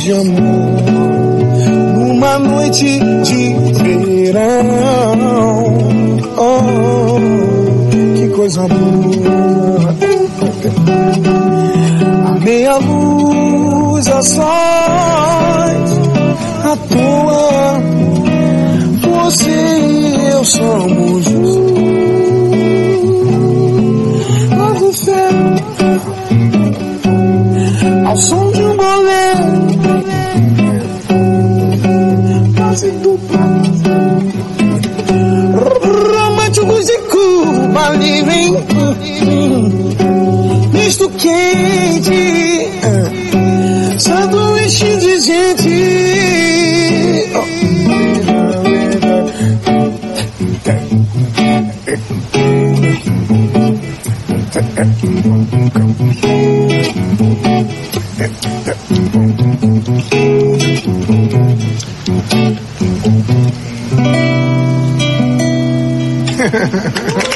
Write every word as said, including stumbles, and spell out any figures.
de amor, numa noite de verão. Oh, que coisa boa. A meia luz, a sós, à toa, você e eu somos lá do céu, ao som de um bolero, quase dupla, românticos e Cuba Livre, misto quente, sanduíche de gente. Oh.